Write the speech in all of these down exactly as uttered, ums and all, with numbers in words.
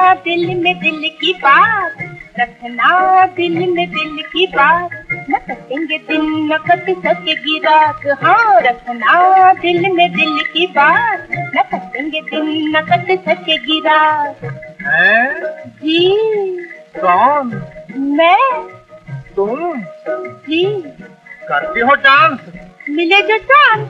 दिल में दिल की बात, रखना दिल में दिल की बात, न कटेंगे दिन न कट सकेगी रात। हाँ, रखना दिल में दिल की बात, न कटेंगे दिन न कट सकेगी रात। हैं? जी। कौन? मैं। तुम? जी। करती हो डांस? मिले जो चांस।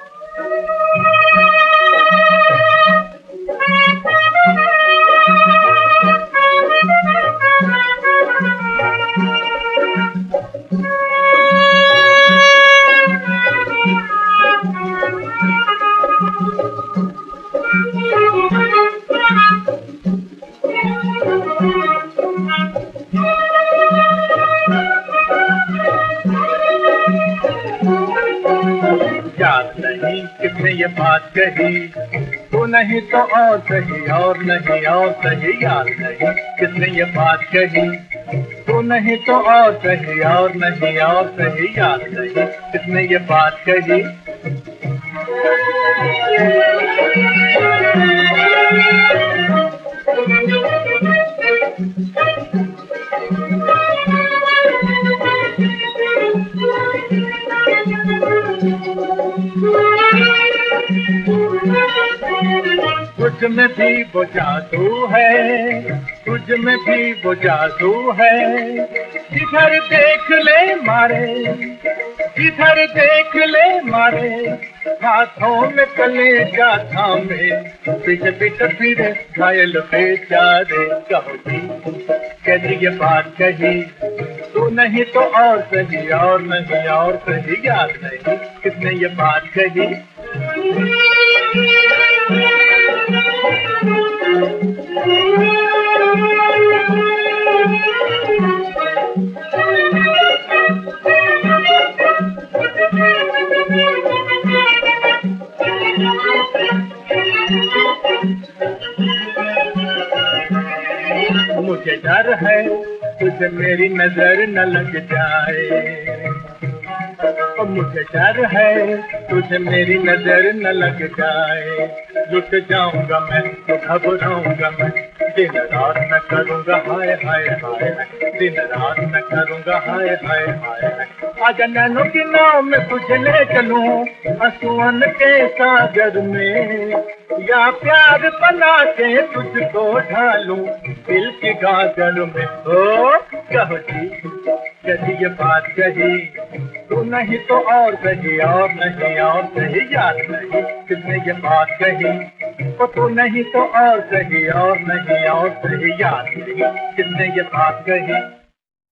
याद नहीं किसने ये बात कही, तू नहीं तो और सही और नहीं और सही। याद नहीं किसने ये बात कही, तू नहीं तो और सही और नहीं और सही। याद नहीं किसने ये बात कही। तुझ में भी वो जादू है, तुझ में भी वो जादू है। जिधर देख ले मारे, जिधर देख ले मारे। हाथों में कलेजा थामे, पीछे पीछे फिरे घायल बेचारे। कहो जी कैसी ये बात कही, तू नहीं तो और सही और नहीं और सही। याद नहीं किसने ये बात कही। मुझे डर है तुझे मेरी नजर न लग जाए, मुझे डर है तुझे मेरी नजर न लग जाए। लुट जाऊंगा मैं तो घबराऊंगा मैं, दिन रात मैं करूंगा हाय हाय हाय। दिन रात मैं करूंगा हाय हाय हाय। आजा नैनों की नाव में तुझे ले चलूं, आंसुओं के सागर में, या प्यार बना के तुझको ढालूं दिल की गागर में। ओ कहो जी कैसी ये बात कही, तू नहीं तो और सही और नहीं और सही। याद नहीं किसने ये बात कही, ओ तू नहीं तो और सही और नहीं और सही। याद नहीं किसने ये बात कही।